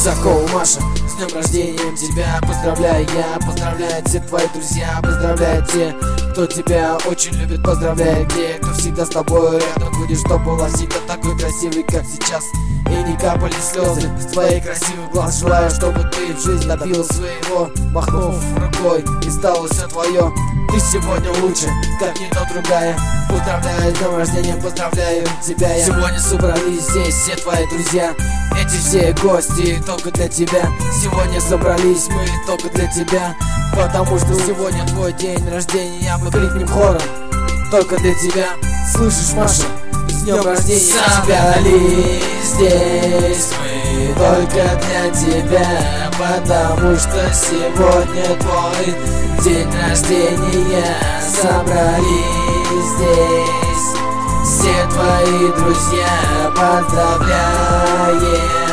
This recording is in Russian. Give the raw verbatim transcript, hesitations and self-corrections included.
Высоко, Маша, с днем рождения тебя поздравляю я, поздравляют все твои друзья, поздравляют те, кто тебя очень любит, поздравляют те, кто всегда с тобой рядом будет, чтоб была всегда такой красивый, как сейчас, и не капали слезы с твоих красивых глаз. Желаю, чтобы ты в жизнь добилась своего, махнув рукой, и стало все твое. Ты сегодня лучше, как ни то другая. Поздравляю с днем рождения, поздравляю тебя я. Сегодня собрались здесь все твои друзья, эти все гости только для тебя. Сегодня собрались мы только для тебя, потому что сегодня твой день рождения. Мы крикнем хором только для тебя. Слышишь, Маша? С днем рождения тебя. Собрались здесь мы только для тебя, потому что сегодня твой день рождения. Собрались здесь все твои друзья, поздравляем